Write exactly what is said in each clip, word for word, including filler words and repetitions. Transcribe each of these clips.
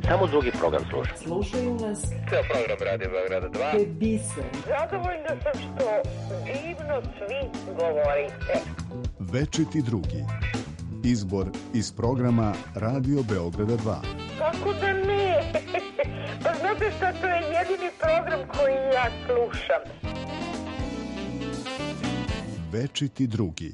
Samo drugi program slušam. Slušaju nas. Ceo program Radio Beograda dva. To je biser. Zadovoljna sam što divno svi govorite. Večiti drugi. Izbor iz programa Radio Beograda dva. Kako da ne? Pa znate šta, to je jedini program koji ja slušam. Večiti drugi.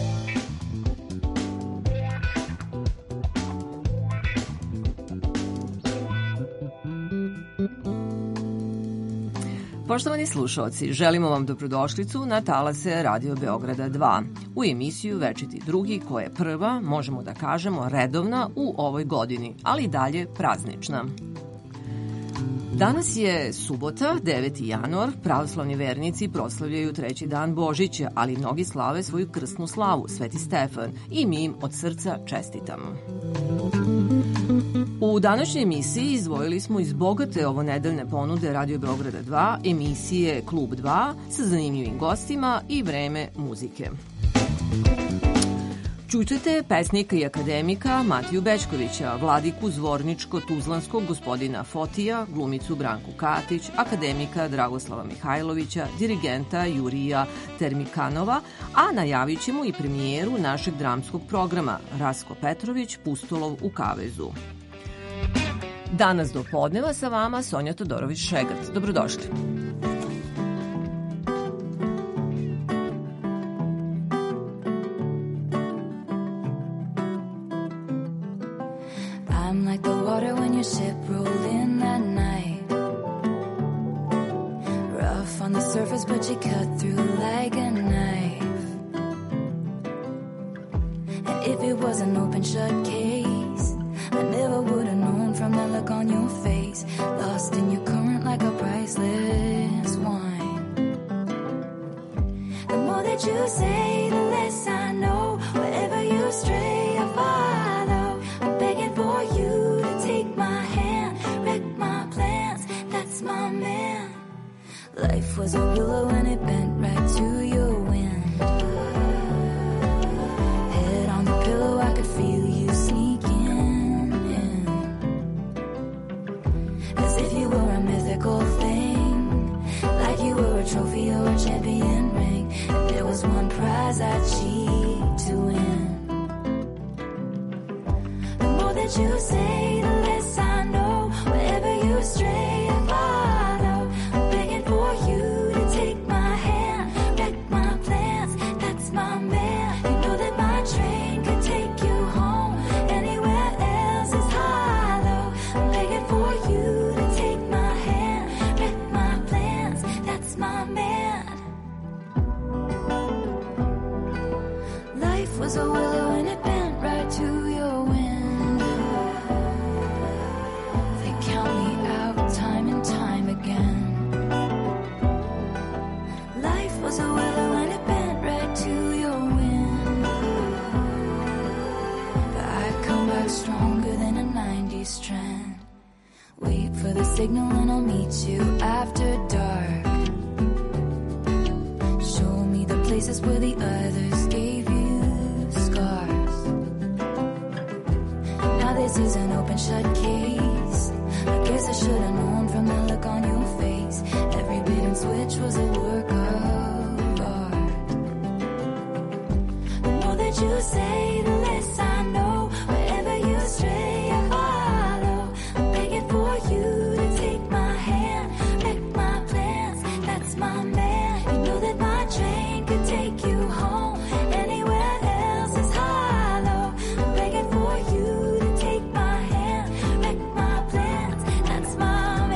Poštovani slušalci, želimo vam dobrodošlicu na talase Radio Beograda dva u emisiju Večiti drugi, koja je prva, možemo da kažemo, redovna u ovoj godini, ali i dalje praznična. Danas je subota, deveti januar, pravoslavni vernici proslavljaju treći dan Božića, ali mnogi slave svoju krsnu slavu, Sveti Stefan, i mi im od srca čestitamo. U današnjoj emisiji izdvojili smo iz bogate ovonedeljne ponude Radio Beograda dva emisije Klub dva sa zanimljivim gostima i vreme muzike. Čućete pesnika i akademika Matiju Bećkovića, vladiku zvorničko-tuzlanskog gospodina Fotija, glumicu Branku Katić, akademika Dragoslava Mihajlovića, dirigenta Jurija Termikanova, a najavit ćemo i premijeru našeg dramskog programa Rasko Petrović, Pustolov u kavezu. Danas do podneva sa vama Sonja Todorović-Šegrt. Dobrodošli. I'm like the water when your ship rolled in that night. Rough on the surface, but you cut through like a knife. And if it was an open shut case, I never would have known from the look on your face. Lost in your current like a priceless wine. The more that you say, the less I know. Wherever you stray, I follow. I'm begging for you to take my hand, wreck my plans, that's my man. Life was a willow and it bent right to your wind. Head on the pillow, I could feel you sneaking in. As if you were a mythical thing, like you were a trophy or a champion ring. If there was one prize I'd cheat to win. You say, the less I know. Wherever you stray, I follow. I'm begging for you to take my hand, wreck my plans, that's my man. You know that my train could take you home. Anywhere else is hollow. I'm begging for you to take my hand, wreck my plans, that's my man. Life was a willow and it bent right to your wind. Was a willow and it bent right to your wind. But I come back stronger than a nineties strand. Wait for the signal and I'll meet you after dark. Show me the places where the others gave you scars. Now this is an open shut case. I guess I should have known from the look on your face. Every bait and switch was a work of you say, the less I know. Wherever you stray, I follow. I'm begging for you to take my hand, wreck my plans, that's my man. You know that my train could take you home. Anywhere else is hollow. I'm begging for you to take my hand, wreck my plans, that's my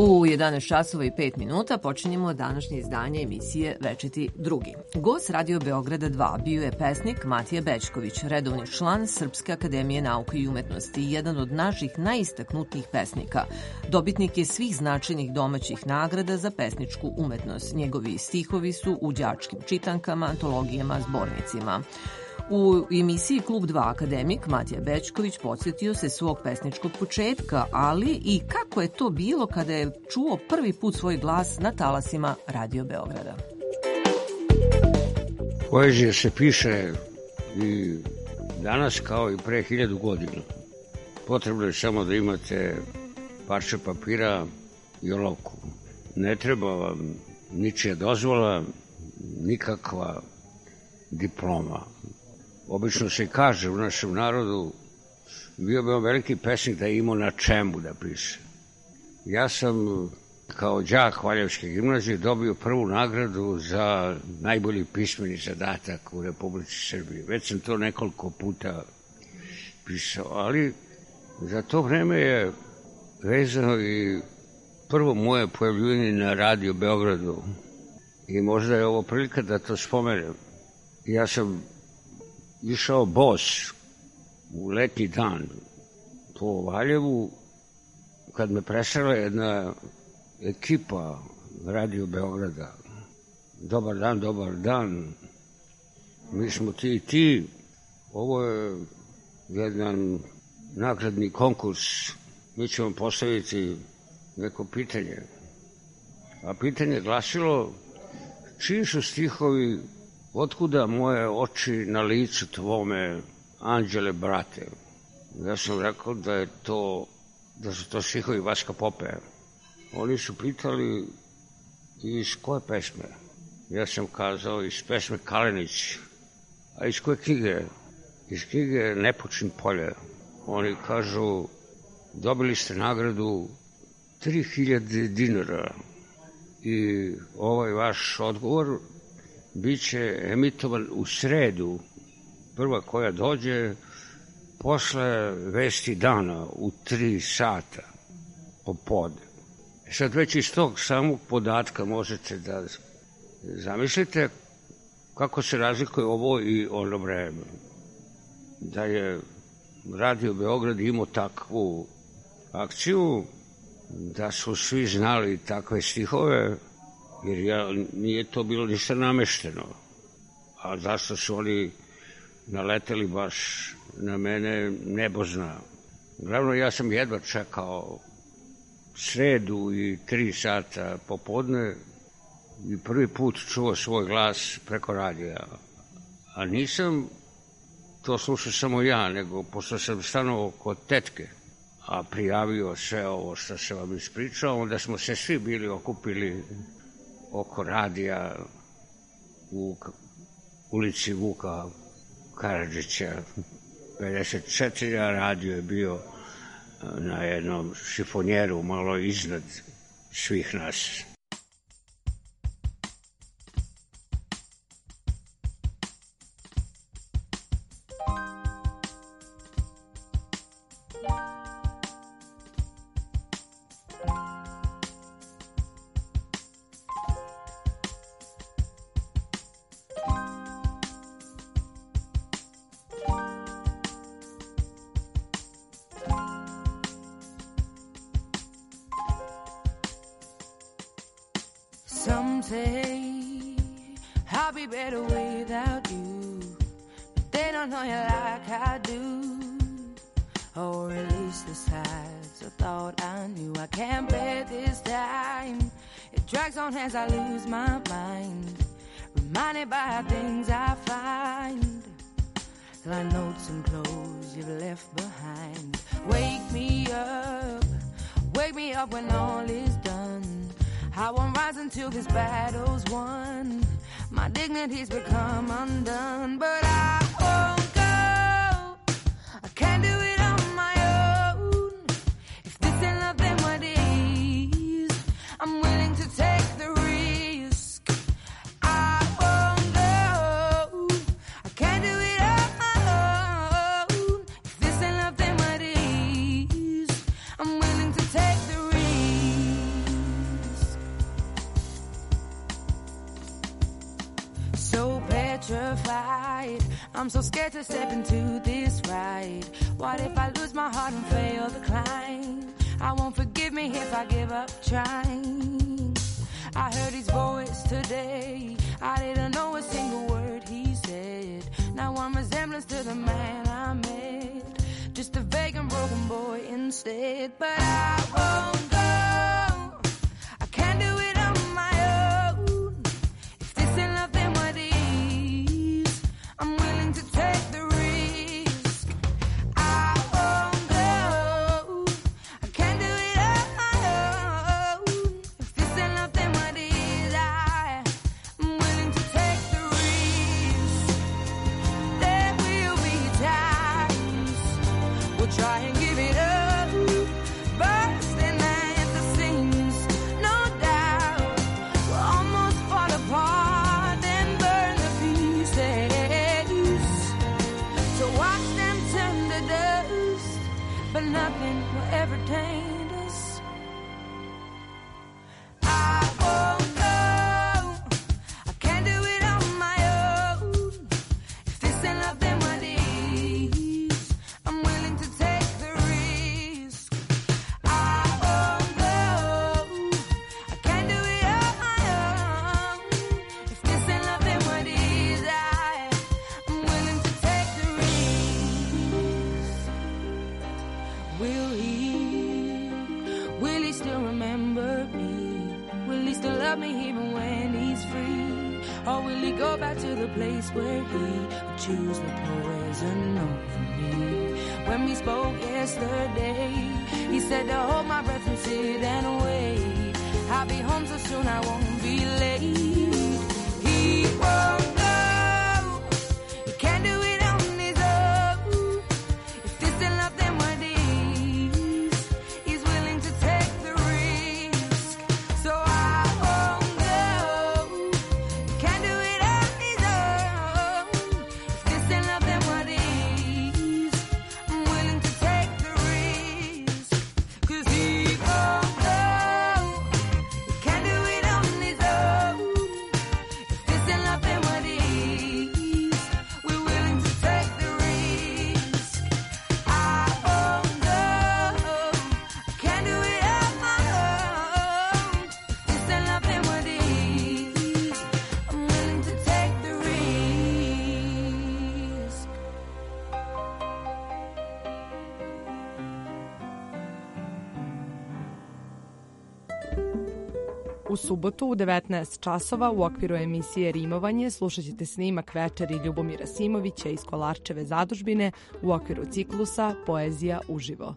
U jedanaest časova i pet minuta počinjemo današnje izdanje emisije Večiti drugi. Gost Radio Beograda dva bio je pesnik Matija Bećković, redovni član Srpske akademije nauke i umetnosti i jedan od naših najistaknutijih pesnika. Dobitnik je svih značajnih domaćih nagrada za pesničku umetnost. Njegovi stihovi su u đačkim čitankama, antologijama, zbornicima. U emisiji Klub dva akademik Matija Bećković podsjetio se svog pesničkog početka, ali i kako je to bilo kada je čuo prvi put svoj glas na talasima Radio Beograda. Poezija se piše i danas kao i pre hiljadu godina. Potrebno je samo da imate parče papira i olovku. Ne treba vam ničija dozvola, nikakva diploma. Obično se kaže u našem narodu, bio bi on veliki pesnik da je imao na čemu da piše. Ja sam kao đak Valjevske gimnazije dobio prvu nagradu za najbolji pismeni zadatak u Republici Srbiji. Već sam to nekoliko puta pisao, ali za to vreme je vezano i prvo moje pojavljivanje na Radio Beogradu i možda je ovo prilika da to spomenem. Ja sam išao bos u letnji dan po Valjevu kad me presrela jedna ekipa Radio Beograda. Dobar dan, dobar dan. Mi smo ti i ti. Ovo je jedan nagradni konkurs. Mi ćemo postaviti neko pitanje. A pitanje glasilo: čiji su stihovi otkuda moje oči na licu tvome, anđele brate? Ja sam rekao da je to, da su to stihovi Vaska Pope. Oni su pitali iz koje pesme? Ja sam kazao iz pesme Kalenić. A iz koje knjige? Iz knjige Ne počin polje. Oni kažu: dobili ste nagradu tri hiljade dinara i ovaj vaš odgovor biće emitovan u sredu, prva koja dođe posle vesti dana u tri sata popodne. Sad već iz tog samog podatka možete da zamislite kako se razlikuje ovo i ono vreme. Da je Radio Beograd imao takvu akciju, da su svi znali takve stihove, jer ja, nije to bilo ništa namešteno. A zašto su oni naleteli baš na mene, nebo zna. Glavno, ja sam jedva čekao sredu i tri sata popodne i prvi put čuo svoj glas preko radija. A nisam to slušao samo ja, nego pošto sam stanovao kod tetke, a prijavio sve ovo što sam vam ispričao, onda smo se svi bili okupili oko radija u ulici Vuka Karadžića pedeset četiri, a radio je bio na jednom šifonjeru malo iznad svih nas. Some say I'll be better without you, but they don't know you like I do, or at least the sides I thought I knew. I can't bear this time. It drags on as I lose my mind, reminded by things I find, like notes and clothes you've left behind. Wake me up, wake me up when all is done. I won't rise until this battle's won. My dignity's become undone, but I won't go. I can't do it on my own. If this ain't love, then what is? I'm willing to take the risk. I won't go. I can't do it on my own. If this ain't love, then what is? I'm willing to take the risk. I'm so scared to step into this ride. What if I lose my heart and fail the climb? I won't forgive me if I give up trying. I heard his voice today. I didn't know a single word he said. Now I'm resemblance to the man I met. Just a vague and broken boy instead. But I won't go. I can't do it on my own. If this ain't love, then what is? I'm willing to take the risk. I won't go. I can't do it on my own. If this ain't love, then what is? I am willing to take the risk. There will be times we'll try and give it up, bursting at the seams. No doubt we'll almost fall apart and burn the pieces. So watch them turn to dust, but nothing will ever taint us. I won't go. I can't do it on my own. If this ain't love, then what is? I'm willing to take the risk. I won't go. I can't do it on my own. If this ain't love, then what is? I am willing to take the risk. Will he? Will he still remember me? Will he still love me even when he's free? Or will he go back to the place where he would choose the poison over me? When we spoke yesterday, he said to hold my breath and sit and wait. I'll be home so soon I won't be late. He won't go. He can't do it on his own. If this ain't love, then what is? He's willing to take the risk. So I won't go. He can't do it on his own. If this ain't love, then what is? I'm willing to take the risk. 'Cause he won't go. He can't do it on his own. If this ain't love, then what is? We're willing to take the risk. I won't go. I can't do it on my own. If this ain't love, then what is? I'm willing to take the risk. U subotu u devetnaest časova u okviru emisije Rimovanje slušat ćete snimak večeri Ljubomira Simovića iz Kolarčeve zadužbine u okviru ciklusa Poezija uživo.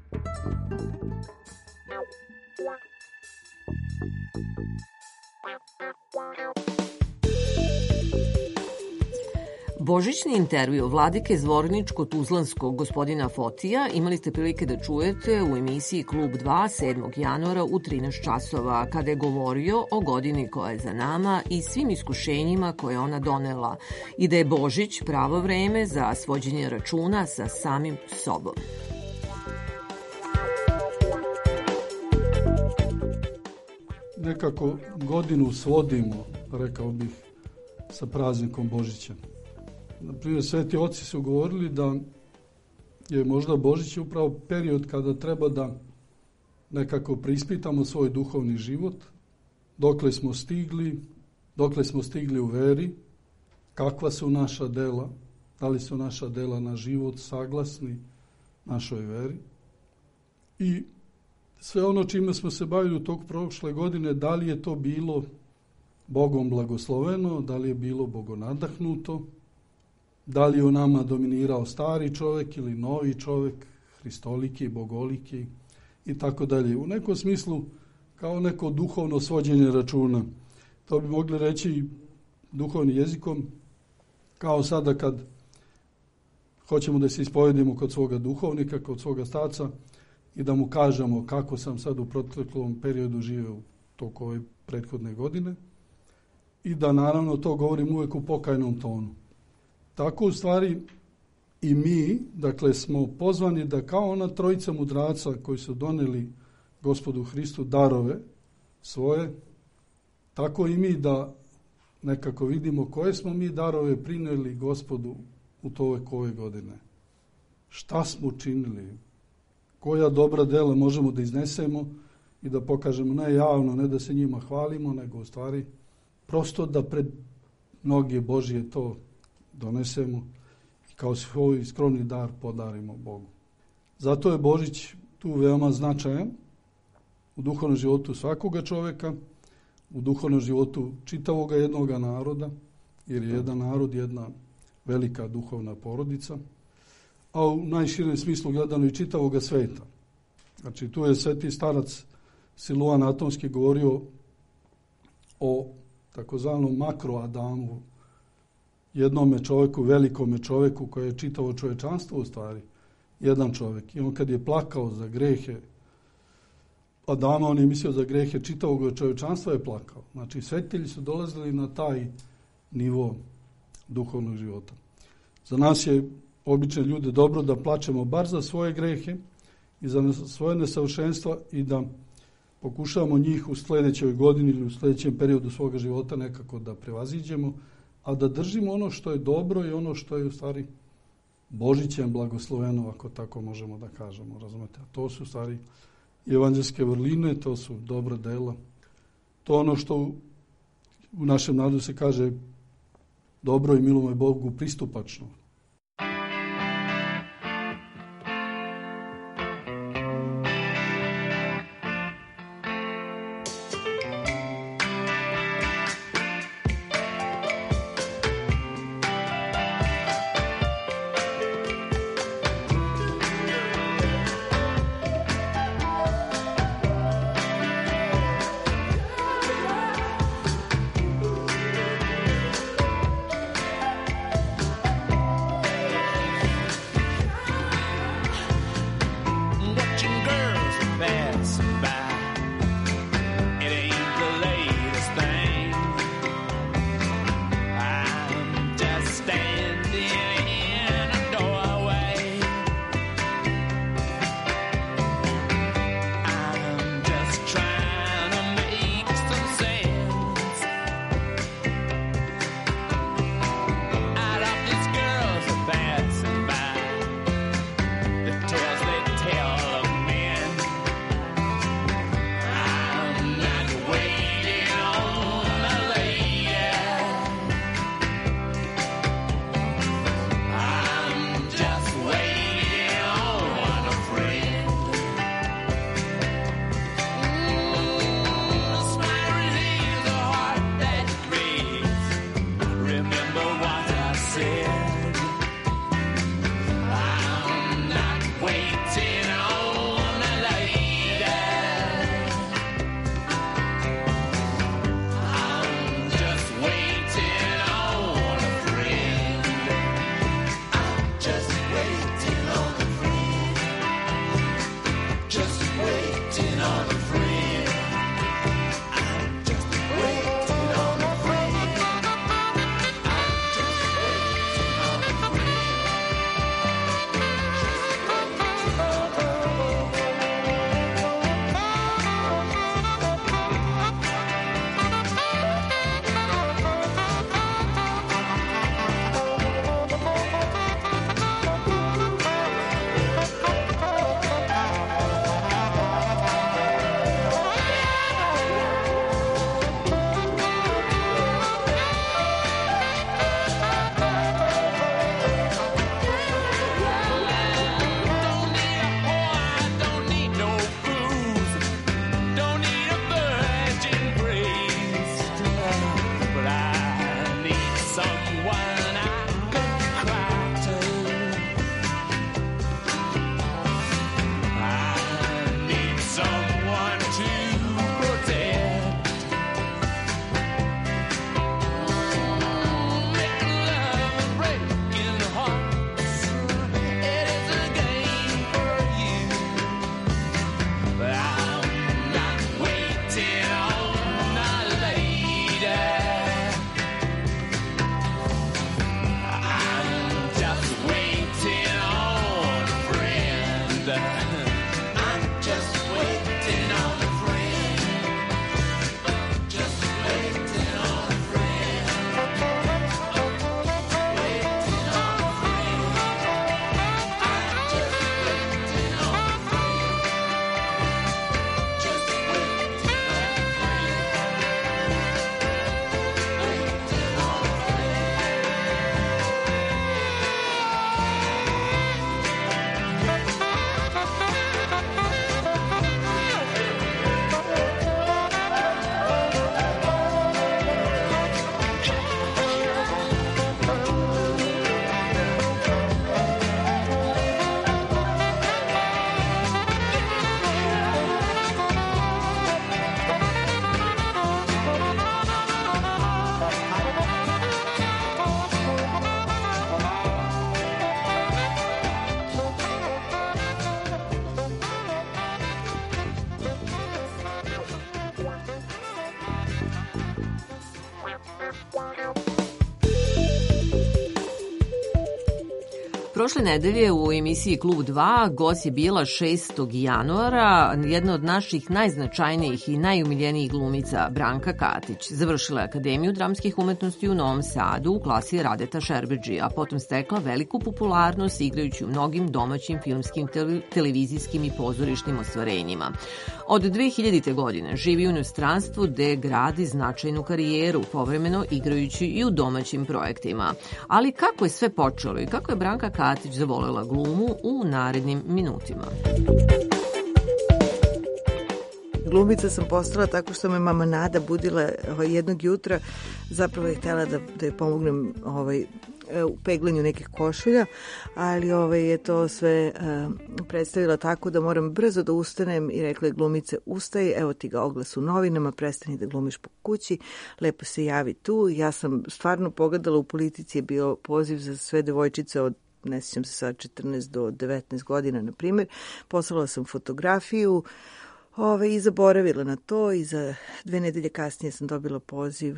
Božićni intervju vladike Zvorničko-Tuzlanskog gospodina Fotija imali ste prilike da čujete u emisiji Klub dva sedmog januara u trinaest časova, kada je govorio o godini koja je za nama i svim iskušenjima koje je ona donela i da je Božić pravo vreme za svođenje računa sa samim sobom. Nekako godinu svodimo, rekao bih, sa praznikom Božića. Naprimjer, sveti oci su govorili da je možda Božić upravo period kada treba da nekako preispitamo svoj duhovni život, dokle smo stigli, dokle smo stigli u veri, kakva su naša dela, da li su naša dela na život saglasni našoj veri. I sve ono čime smo se bavili u tog prošle godine, da li je to bilo Bogom blagosloveno, da li je bilo bogonadahnuto, da li je u nama dominirao stari čovjek ili novi čovjek, hristoliki, bogoliki i tako dalje. U nekom smislu kao neko duhovno svođenje računa. To bi mogli reći duhovnim jezikom, kao sada kad hoćemo da se ispovedimo kod svoga duhovnika, kod svoga starca i da mu kažemo kako sam sad u proteklom periodu živio toliko ove prethodne godine i da naravno to govorim uvijek u pokajnom tonu. Tako u stvari i mi, dakle, smo pozvani da kao ona trojica mudraca koji su doneli Gospodu Hristu darove svoje, tako i mi da nekako vidimo koje smo mi darove prinijeli Gospodu u toliko ove godine. Šta smo učinili? Koja dobra dela možemo da iznesemo i da pokažemo ne javno, ne da se njima hvalimo, nego u stvari prosto da pred mnoge Božije to donesemo i kao svoj skromni dar podarimo Bogu. Zato je Božić tu veoma značajan u duhovnom životu svakoga čoveka, u duhovnom životu čitavoga jednoga naroda, jer je jedan narod jedna velika duhovna porodica, a u najširem smislu gledano i čitavoga sveta. Znači, tu je sveti starac Siluan Atonski govorio o takozvanom makro Adamu, jednome čoveku, velikome čoveku koje je čitavo čovečanstvo u stvari, jedan čovek. I on kad je plakao za grehe Adama, on je mislio za grehe čitavog čovečanstva je plakao. Znači, svetitelji su dolazili na taj nivo duhovnog života. Za nas je obične ljude dobro da plačemo bar za svoje grehe i za svoje nesavršenstva i da pokušavamo njih u sljedećoj godini ili u sljedećem periodu svoga života nekako da prevaziđemo, a da držimo ono što je dobro i ono što je u stvari Božićem blagosloveno, ako tako možemo da kažemo, razumete? A to su u stvari evanđelske vrline, to su dobra dela. To ono što u, u našem narodu se kaže dobro i milom je Bogu pristupačno. Prošle nedelje u emisiji Klub dva gost je bila šestog januara jedna od naših najznačajnijih i najumiljenijih glumica Branka Katić. Završila je Akademiju dramskih umetnosti u Novom Sadu u klasi Radeta Šerbedžija, a potom stekla veliku popularnost igrajući u mnogim domaćim filmskim, televizijskim i pozorišnim ostvarenjima. Od dve hiljadite. godine živi u inostranstvu gde gradi značajnu karijeru, povremeno igrajući i u domaćim projektima. Ali kako je sve počelo i kako je Branka Katić zavolela glumu u narednim minutima. Glumica sam postala tako što me mama Nada budila ovaj, jednog jutra, zapravo je htjela da, da je pomognem ovaj, u peglanju nekih košulja, ali ovaj, je to sve uh, predstavila tako da moram brzo da ustanem i rekla je glumice, ustaj, evo ti ga oglas u novinama, prestani da glumiš po kući, lepo se javi tu. Ja sam stvarno pogledala, u Politici je bio poziv za sve devojčice od, ne sjećam se sad, četrnaest do devetnaest godina, na primjer. Poslala sam fotografiju, Ove, i zaboravila na to i za dve nedelje kasnije sam dobila poziv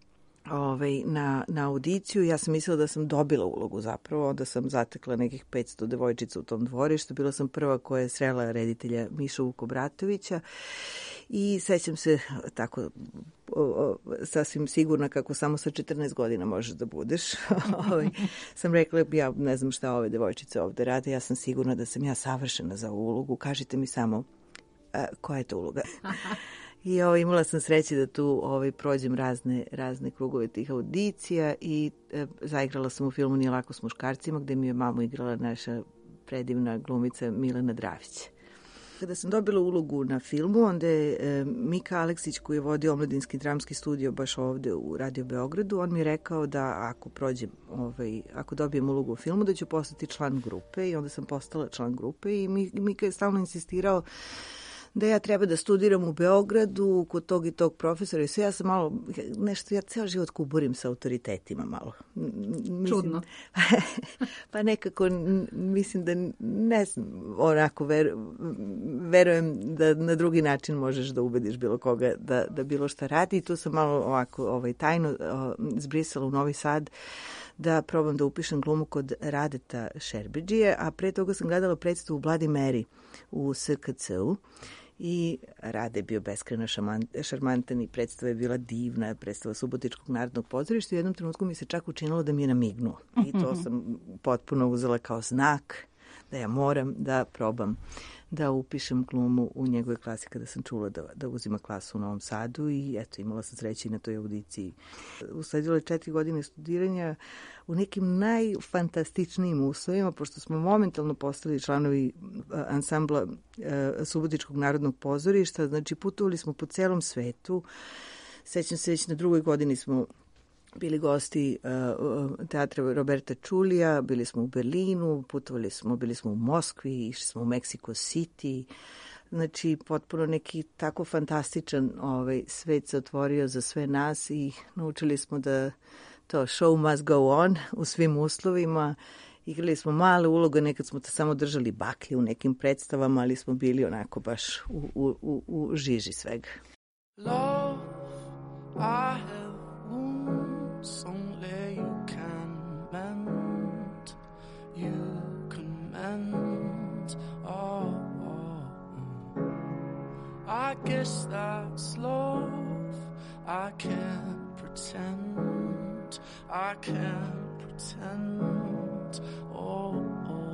ove, na, na audiciju. Ja sam mislila da sam dobila ulogu zapravo, onda sam zatekla nekih petsto devojčica u tom dvorištu. Bila sam prva koja je srela reditelja Mišu Vukobratovića i sećam se tako o, o, sasvim sigurna kako samo sa četrnaest godina možeš da budeš. Ove, sam rekla, ja ne znam šta ove devojčice ovde rade, ja sam sigurna da sam ja savršena za ovu ulogu, kažite mi samo a, koja je to uloga. I ovo, imala sam sreće da tu ovaj, prođem razne, razne krugove tih audicija i e, zaigrala sam u filmu Nije lako s muškarcima, gde mi je mamu igrala naša predivna glumica Milena Dravić. Kada sam dobila ulogu na filmu, onda je e, Mika Aleksić, koji je vodio omladinski dramski studio baš ovde u Radio Beogradu, on mi je rekao da ako prođem, ovaj, ako dobijem ulogu u filmu, da ću postati član grupe, i onda sam postala član grupe i Mika je stalno insistirao da ja treba da studiram u Beogradu kod tog i tog profesora i sve. Ja sam malo, nešto, ja ceo život kuburim sa autoritetima malo. Mislim, čudno. Pa nekako, mislim da ne znam, onako ver, verujem da na drugi način možeš da ubediš bilo koga da, da bilo šta radi. I tu sam malo ovako ovaj, tajno o, zbrisala u Novi Sad da probam da upišem glumu kod Radeta Šerbedžije, a pre toga sam gledala predstavu Bloody Mary u S K C-u i Rade je bio beskrajno šarmantan i predstava je bila divna, predstava Subotičkog narodnog pozorišta. U jednom trenutku mi se čak učinilo da mi je namignuo i to sam potpuno uzela kao znak da ja moram da probam da upišem glumu u njegove klasi kada sam čula da, da uzima klasu u Novom Sadu i eto, imala sam sreće i na toj audiciji. Usledilo je četiri godine studiranja u nekim najfantastičnijim uslovima, pošto smo momentalno postali članovi ansambla e, Subotičkog narodnog pozorišta, znači putovali smo po celom svetu. Sećam se, već na drugoj godini smo bili gosti uh, teatra Roberta Čulija, bili smo u Berlinu, putovali smo, bili smo u Moskvi, išli smo u Mexico City. Znači, potpuno neki tako fantastičan ovaj, svet se otvorio za sve nas i naučili smo da to show must go on u svim uslovima. Igrali smo male uloge, nekad smo to samo držali baklje u nekim predstavama, ali smo bili onako baš u, u, u, u žiži svega. Love, I have wounds only you can mend, you can mend, oh, oh, oh. I guess that's love, I can't pretend, I can't pretend, oh, oh, oh.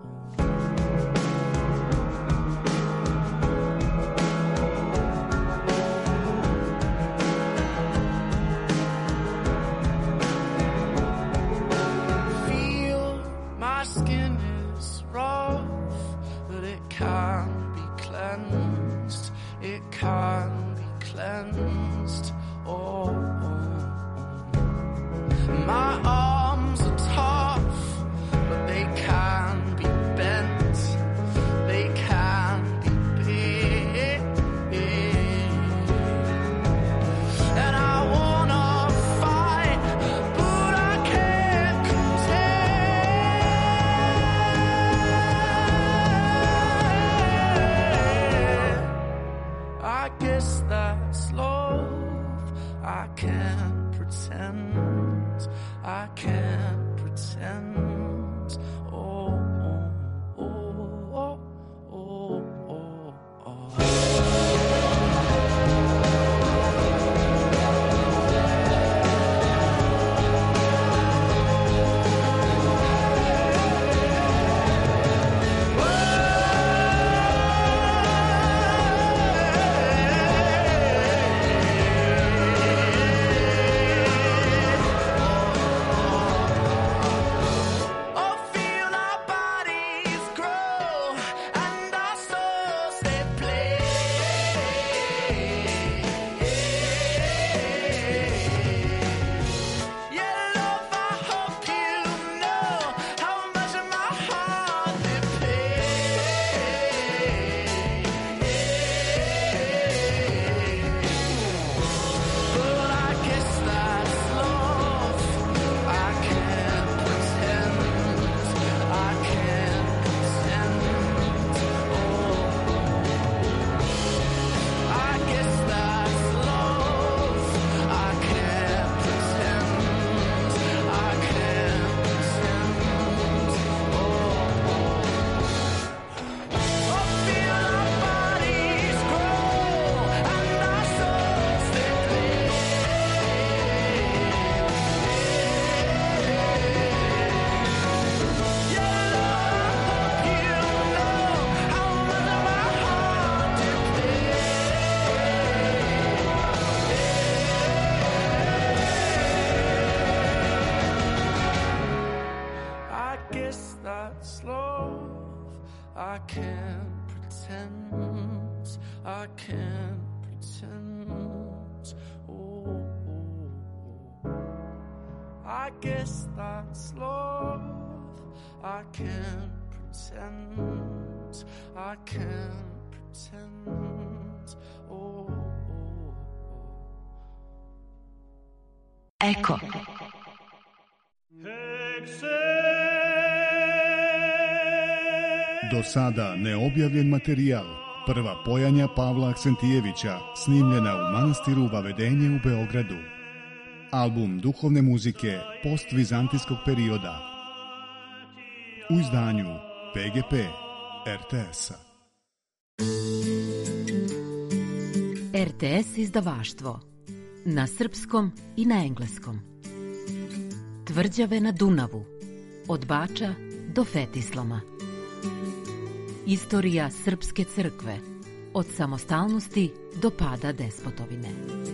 My skin is rough, but it can be cleansed, it can be cleansed, oh, oh, oh. My arms are tough, but they can be bent, they can be big, and I wanna fight, but I can't contend. I guess that's love, I can't pretend, I can't pretend, oh. I can't pretend, I can't pretend. Oh, I guess that's love. I can't pretend, I can't pretend. Oh, oh, oh. Eko. Do sada neobjavljen materijal. Prva pojanja Pavla Aksentijevića, snimljena u manastiru Vavedenje u Beogradu. Album duhovne muzike postvizantijskog perioda. U izdanju P G P R T S-a. R T S izdavaštvo. Na srpskom i na engleskom. Tvrđave na Dunavu. Od Bača do Fetislama. Istorija Srpske crkve. Od samostalnosti do pada despotovine.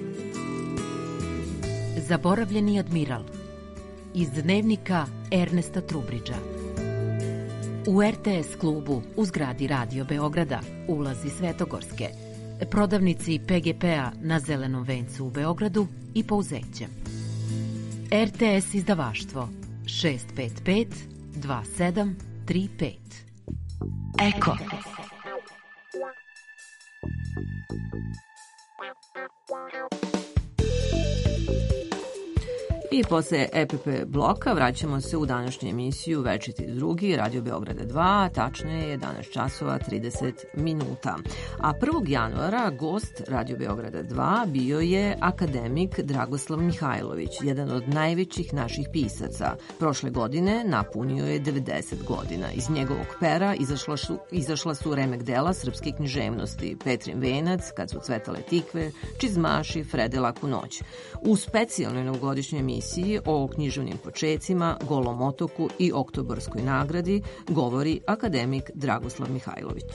Zaboravljeni admiral. Iz dnevnika Ernesta Trubridža. U R T S klubu u zgradi Radio Beograda, ulazi Svetogorske, prodavnici P G P-a na Zelenom vencu u Beogradu i Pouzećem. R T S izdavaštvo šest pet pet dva sedam tri pet. Eko. I posle E P P bloka vraćamo se u današnju emisiju Večiti drugi, Radio Beograda dva, tačno je jedanaest časova trideset minuta. A prvog januara gost Radio Beograda dva bio je akademik Dragoslav Mihajlović, jedan od najvećih naših pisaca. Prošle godine napunio je devedeset godina. Iz njegovog pera izašla su, izašla su remek dela srpske književnosti, Petrin venac, Kad su cvetale tikve, Čizmaši, Frede laku noć. U specijalnoj novogodišnjoj emisiji o književnim počecima, Golom otoku i Oktobarskoj nagradi govori akademik Dragoslav Mihajlović.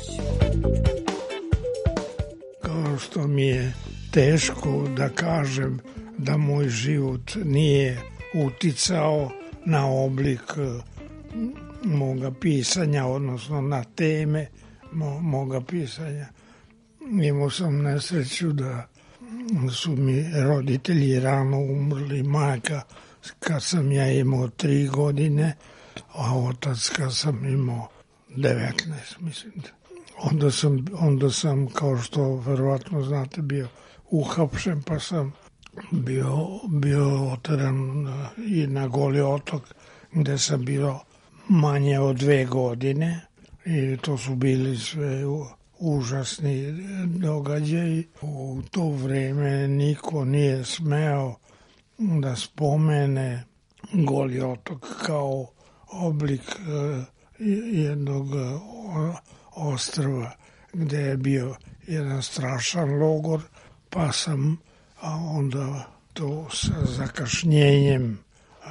Kao što mi je teško da kažem da moj život nije uticao na oblik moga pisanja, odnosno na teme mo, moga pisanja. Imao sam nesreću da su mi roditelji rano umrli, majka kad sam ja imao tri godine, a otac kad sam imao devetnaest, mislim. Onda sam, onda sam, kao što verovatno znate, bio uhapšen, pa sam bio, bio oteran i na Goli otok, gde sam bio manje od dve godine i to su bili sve užasni događaji. U to vreme niko nije smeo da spomene Goli otok kao oblik jednog ostrva gde je bio jedan strašan logor, pa sam onda to sa zakašnjenjem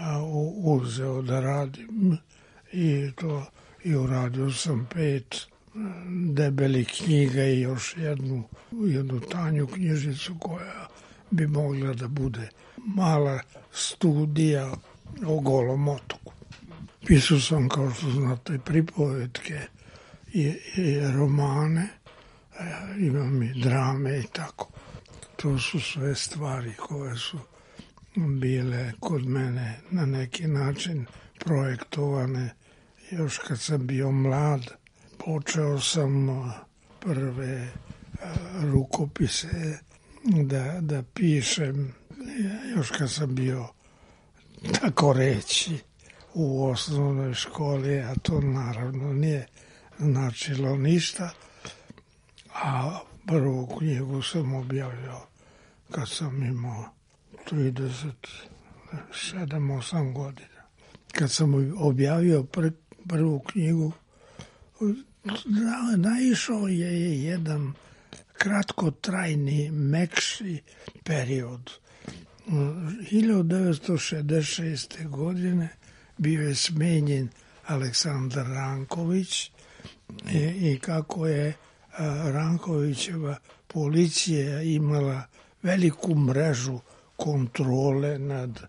uzeo da radim i to i uradio sam pet debelih knjiga i još jednu, jednu tanju knjižicu koja bi mogla da bude mala studija o Golom otoku. Pisao sam, kao što znate, pripovetke i, i romane, imam i drame i tako. To su sve stvari koje su bile kod mene na neki način projektovane još kad sam bio mlad. Počeo sam prve rukopise da, da pišem još kad sam bio, tako reći, u osnovnoj školi, a to naravno nije značilo ništa. A prvu knjigu sam objavio kad sam imao trideset sedam osam godina. Kad sam objavio pr, prvu knjigu, naišao je jedan kratkotrajni, mekši period. hiljadu devetsto šezdeset šeste. godine bio je smenjen Aleksandar Ranković i, i kako je a, Rankovićeva policija imala veliku mrežu kontrole nad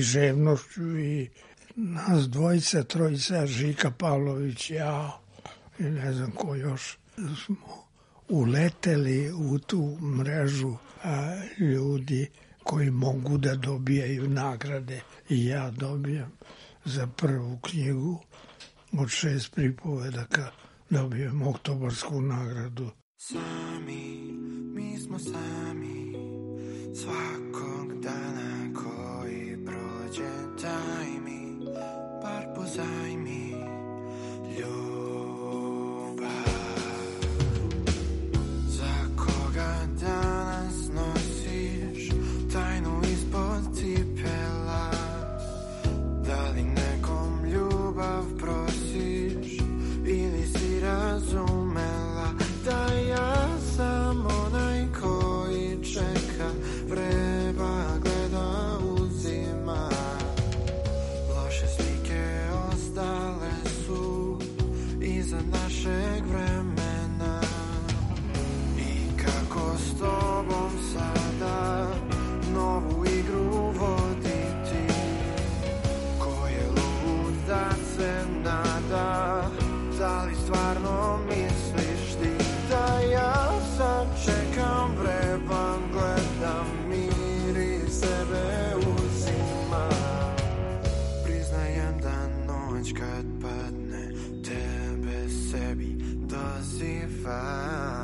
književnošću i nas dvojica, trojica, Žika Pavlović, ja i ne znam ko još, smo uleteli u tu mrežu a, ljudi koji mogu da dobijaju nagrade i ja dobijam za prvu knjigu od šest pripovedaka dobijem oktobarsku nagradu. Sami, mi smo sami, svakog dana koji prođe, daj mi, bar pozajmi ljubav. Za koga danas nosiš tajnu ispod cipela, da li nekom ljubav prosiš ili si razumela da ja sam onaj koji čeka, vreba gleda, uzima. Loše slike ostale su iza našeg vremena i kako s tobom sada novu igru voditi, ko je lud da se nada, da li stvarno misliš ti da ja sad čekam, vrebam, gledam, miri sebe uzima. Priznajem da noć kad padne tebe sebi dozivam.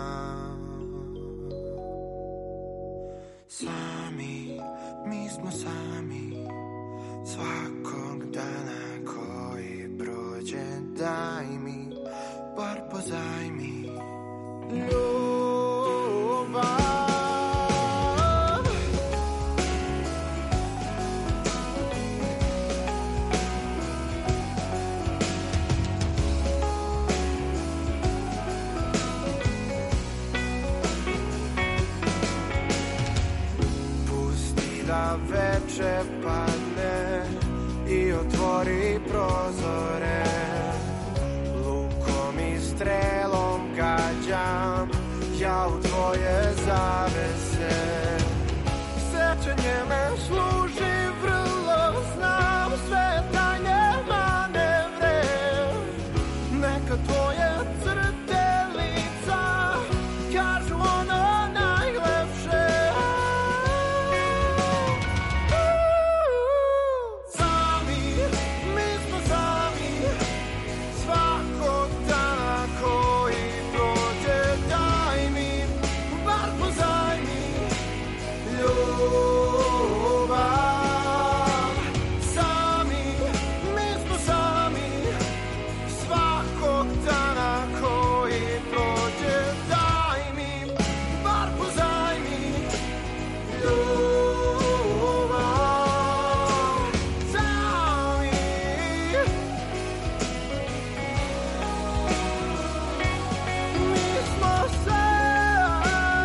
Sami, mi smo sami, svakog dana koji prođe, daj mi, bar pozajmi ljubav. Pusti da veče padne i otvori prozore, lukom i strelom gađam ja u tvoje zavese. Sećanje me služi vrlo, znam sve tajne manevre, neka tvoje crte lica kažu ono najlepše. Sami, mi smo sami, svakog dana koji prođe, daj mi, bar pozajmi ljubav. Sami, mi smo sami, svakog dana koji prođe, daj mi, bar pozajmi ljubav. Sami, mi smo sami.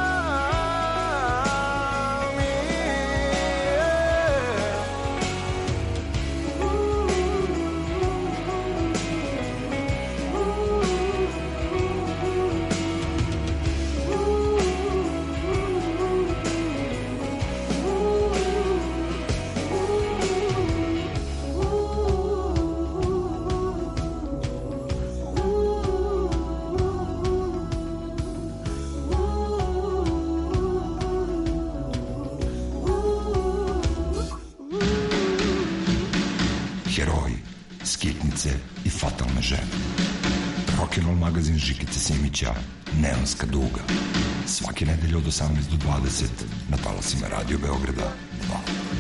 Heroji, skitnice i fatalne žene. Rock'n'roll magazin Žikice Simića, Neonska duga. Svake nedelje od osamnaest do dvadeset na talasima Radio Beograda dva.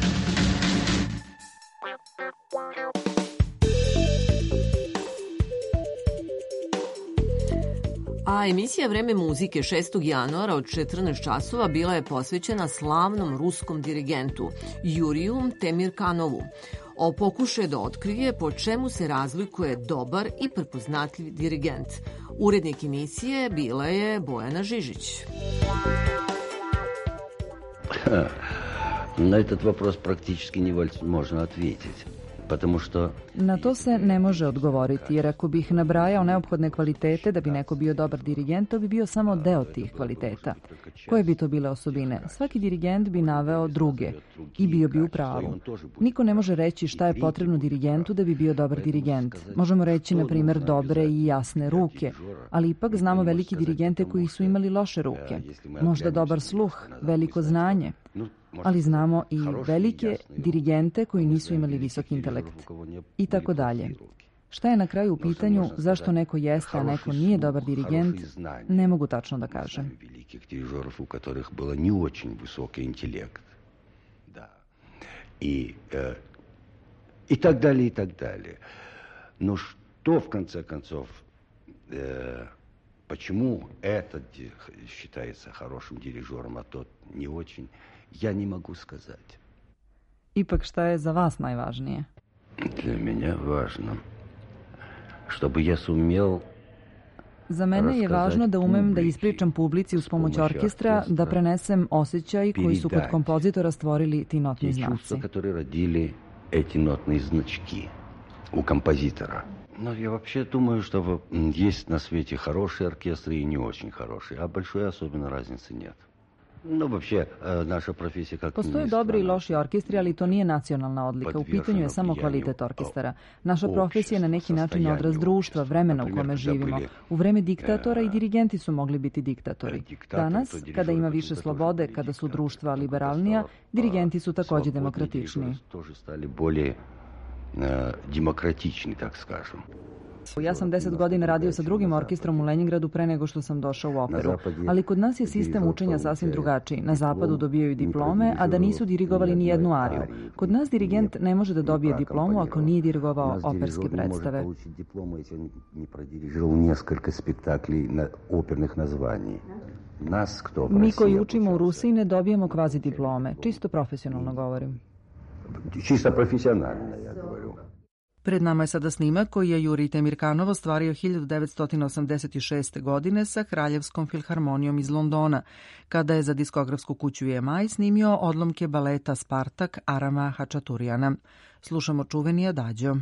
A emisija Vreme muzike šestog januara od četrnaest časova bila je posvećena slavnom ruskom dirigentu Juriju Temirkanovu. O pokušaju da otkrije po čemu se razlikuje dobar i prepoznatljiv dirigent. Urednik emisije bila je Bojana Žižić. На этот вопрос практически невозможно ответить. Потому što... Na to se ne može odgovoriti, jer ako bih nabrajao neophodne kvalitete da bi neko bio dobar dirigent, to bi bio samo deo tih kvaliteta. Koje bi to bile osobine? Svaki dirigent bi naveo druge i bio bi u pravu. Niko ne može reći šta je potrebno dirigentu da bi bio dobar dirigent. Možemo reći, na primjer, dobre i jasne ruke, ali ipak znamo velike dirigente koji su imali loše ruke. Možda dobar sluh, veliko znanje. Ali znamo i velike dirigente koji nisu imali visok intelekt. I tako dalje. Šta je na kraju u pitanju, zašto neko jeste, a neko nije dobar dirigent, ne mogu tačno da kažem. Velikih dirižerov, u kojih bilo не очень высокий интеллект. Да. И, э, и так далее, и так далее. Но что, в конце концов, э, почему этот считается хорошим дирижером, а тот не очень, я не могу сказать. Ipak šta je za vas najvažnije? Для меня важно, чтобы я сумел... Za mene je važno da umem da ispričam publici uz pomoć orkestra, da prenesem osjećaj koji su kod kompozitora stvorili ti notni znaci. Чувства, которые родили эти нотные значки у композитора. Но я вообще думаю, что есть на свете хорошие оркестры и не очень хорошие, а большой особенно разницы нет. No, вообще, naša profesija kako... Postoje dobri i loši orkestri, ali to nije nacionalna odlika. U pitanju je samo kvalitet orkestara. Naša profesija je na neki način odraz društva, vremena u kome živimo. U vreme diktatora i dirigenti su mogli biti diktatori. Danas, kada ima više slobode, kada su društva liberalnija, dirigenti su takođe demokratičniji. Stali bolje demokratični, tak skažem. Ja sam deset godina radio sa drugim orkestrom u Lenjingradu pre nego što sam došao u operu. Ali kod nas je sistem učenja sasvim drugačiji. Na zapadu dobijaju diplome, a da nisu dirigovali ni jednu ariju. Kod nas dirigent ne može da dobije diplomu ako nije dirigovao operske predstave. Mi koji učimo u Rusiji ne dobijemo kvazi diplome. Čisto profesionalno govorim. Čisto profesionalno, ja govorim. Pred nama je sada snimak koji je Jurij Temirkanov ostvario hiljadu devetsto osamdeset šeste. godine sa Kraljevskom filharmonijom iz Londona, kada je za diskografsku kuću E M I snimio odlomke baleta Spartak Arama Hačaturijana. Slušamo čuveni Adagio.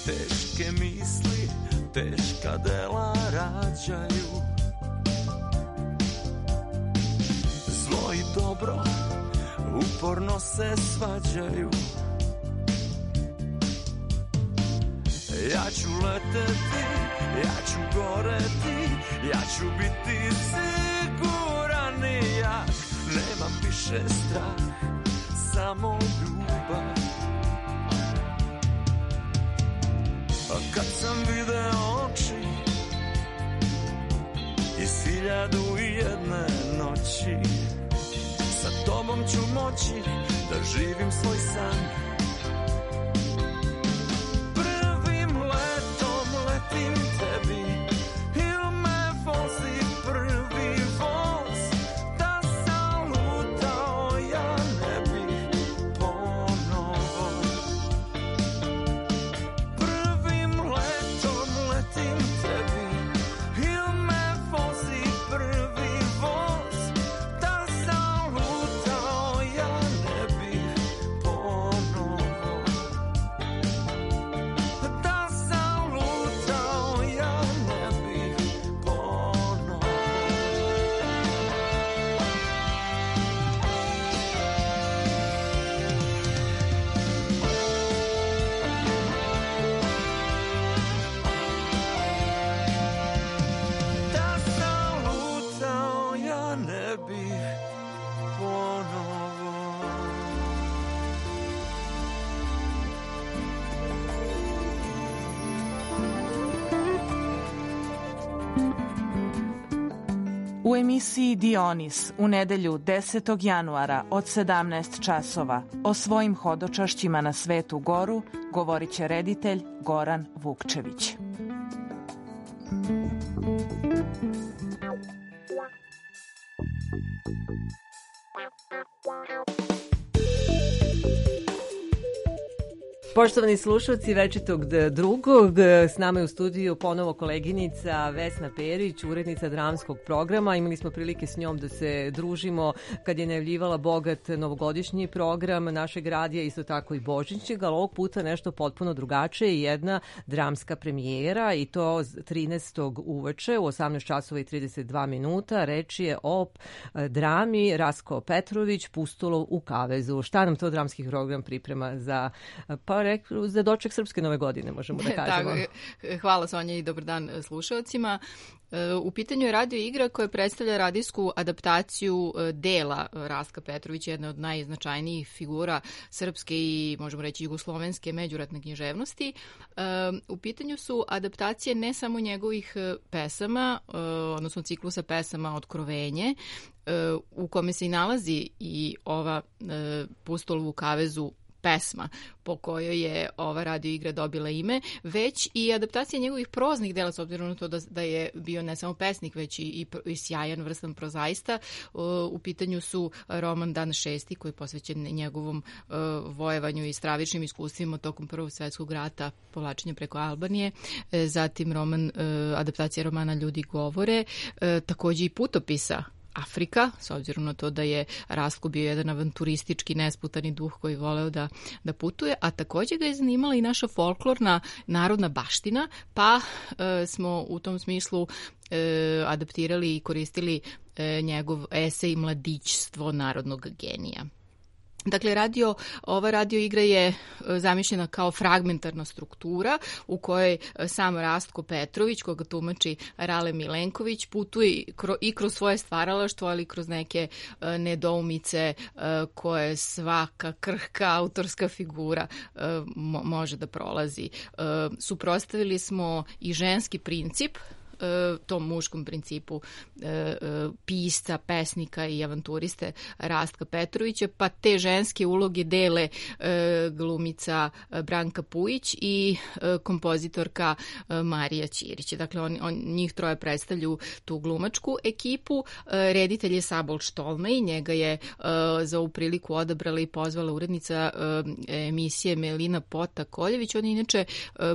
Teška dela rađaju, dobro, uporno se svađaju. Ja ću leteti, ja ću goreti, ja ću biti siguran i jak. Nemam više strah, samo ljubav. A kad sam video oči iz hiljadu i jedne noći, sa tobom ću moći da živim svoj san. Prvim letom letim tebi, il me vozi prvi voz, da sam lutao ja ne bih ponovo. Prvim letom letim tebi, il me vozi prvi voz, da sam lutao ja ne bih ponovo. Da sam lutao ja ne bih ponovo. Da sam lutao ja ne bih ponovo. U emisiji Dionis u nedelju desetog januara od sedamnaest časova o svojim hodočašćima na Svetu Goru govorit će reditelj Goran Vukčević. Poštovani slušalci Večitog drugog, s nama je u studiju ponovo koleginica Vesna Perić, urednica dramskog programa. Imali smo prilike s njom da se družimo kad je najavljivala bogat novogodišnji program našeg radija, isto tako i božićnjeg, ali ovog puta nešto potpuno drugačije, jedna dramska premijera i to trinaestog uveče u osamnaest časova i trideset dva minuta. Reč je o drami Rastko Petrović, Pustolov u kavezu. Šta nam to dramski program priprema za pa rekli, za doček srpske nove godine, možemo da kažemo. Tako, hvala Sonja i dobar dan slušalcima. U pitanju je radio igra koja predstavlja radijsku adaptaciju dela Rastka Petrovića, jedna od najznačajnijih figura srpske i, možemo reći, jugoslovenske međuratne književnosti. U pitanju su adaptacije ne samo njegovih pesama, odnosno ciklusa pesama Otkrovenje, u kome se i nalazi i ova Pustolovu kavezu pesma po kojoj je ova radio igra dobila ime, već i adaptacija njegovih proznih dela, s obzirom na to da, da je bio ne samo pesnik, već i, i, i sjajan vrstan prozaista. U pitanju su roman Dan šesti, koji je posvećen njegovom uh, vojevanju i stravičnim iskustvima tokom Prvog svjetskog rata, povlačenja preko Albanije, e, zatim roman, uh, adaptacija romana Ljudi govore, uh, takođe i putopisa Afrika, s obzirom na to da je Rastko bio jedan avanturistički nesputani duh koji voleo da, da putuje, a takođe ga je zanimala i naša folklorna narodna baština, pa e, smo u tom smislu e, adaptirali i koristili e, njegov esej Mladićstvo narodnog genija. Dakle, radio, ova radio igra je zamišljena kao fragmentarna struktura u kojoj sam Rastko Petrović, koga tumači Rale Milenković, putuje i kroz svoje stvaralaštvo, ali i kroz neke nedoumice koje svaka krhka autorska figura može da prolazi. Suprotstavili smo i ženski princip tom muškom principu pisca, pesnika i avanturiste Rastka Petrovića, pa te ženske uloge dele glumica Branka Pujić i kompozitorka Marija Ćirić. Dakle, on, on, njih troje predstavljaju tu glumačku ekipu. Reditelj je Sabol Štolmej, njega je za ovu priliku odabrala i pozvala urednica emisije Melina Pota-Koljević. On je inače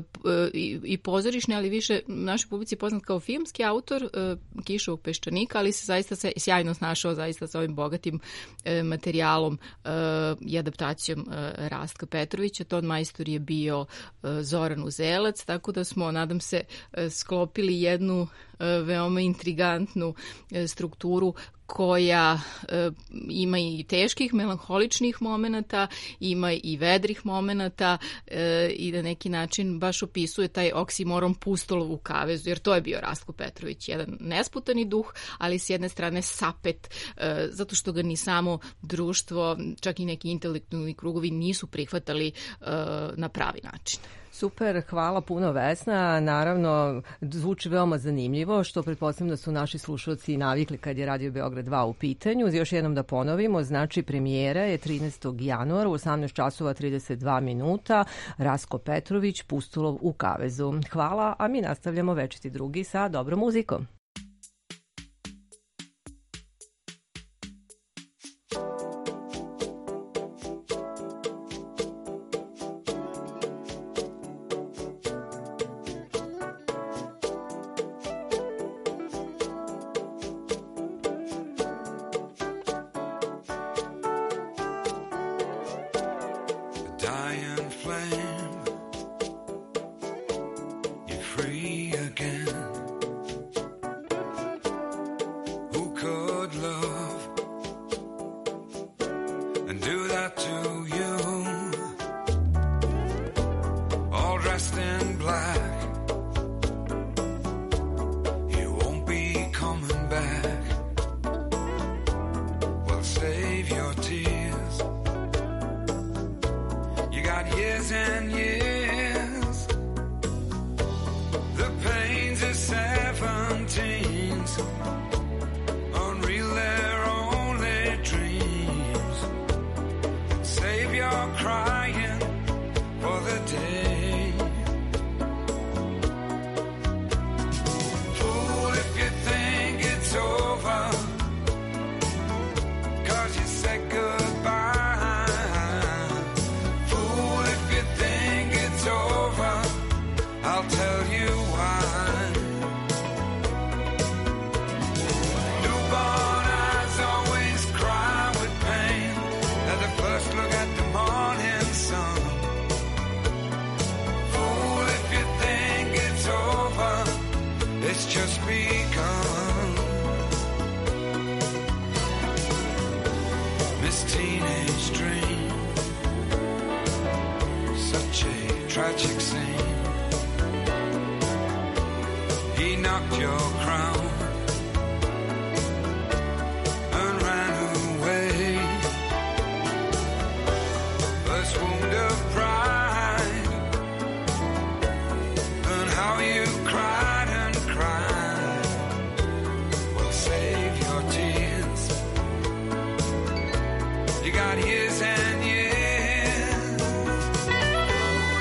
i pozorišni, ali više našoj publici poznat kao filmski autor uh, Kišovog peščanika, ali se zaista se sjajno snašao zaista sa ovim bogatim uh, materijalom uh, i adaptacijom uh, Rastka Petrovića. Ton majstor je bio uh, Zoran Uzelac, tako da smo, nadam se, uh, sklopili jednu uh, veoma intrigantnu uh, strukturu koja e, ima i teških, melanholičnih momenata, ima i vedrih momenata e, i na neki način baš opisuje taj oksimoron pustolov u kavezu, jer to je bio Rastko Petrović, jedan nesputani duh, ali s jedne strane sapet, e, zato što ga ni samo društvo, čak i neki intelektualni krugovi nisu prihvatali e, na pravi način. Super, hvala puno Vesna. Naravno, zvuči veoma zanimljivo, što pretpostavljam da su naši slušalci navikli kad je Radio Beograd dva u pitanju. Još jednom da ponovimo, znači premijera je trinaestog januara u osamnaest časova trideset dva minuta. Rastko Petrović, Pustolov u kavezu. Hvala, a mi nastavljamo večiti drugi sa dobrom muzikom.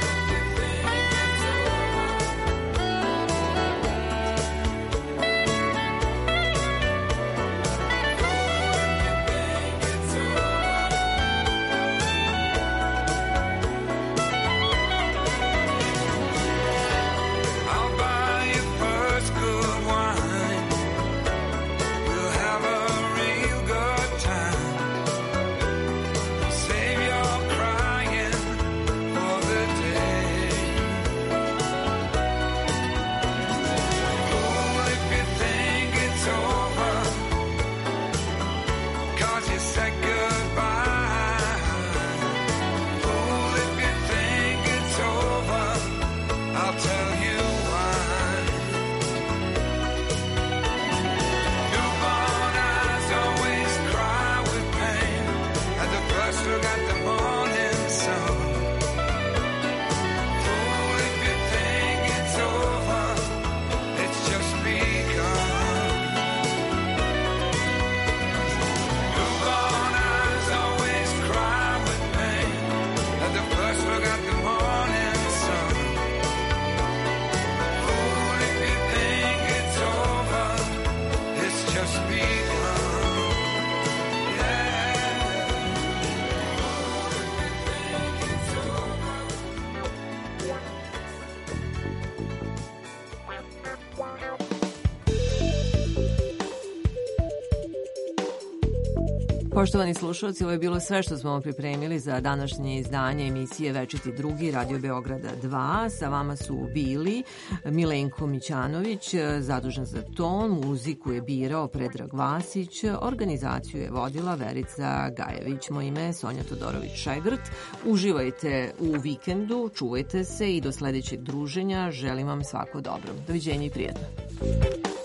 Thank you. Poštovani slušalci, ovo je bilo sve što smo vam pripremili za današnje izdanje emisije Večiti drugi Radio Beograda dva. Sa vama su bili Milenko Mićanović, zadužen za ton, muziku je birao Predrag Vasić, organizaciju je vodila Verica Gajević. Moje ime je Sonja Todorović-Šegrt. Uživajte u vikendu, čuvajte se i do sledećeg druženja želim vam svako dobro. Doviđenja i prijatno.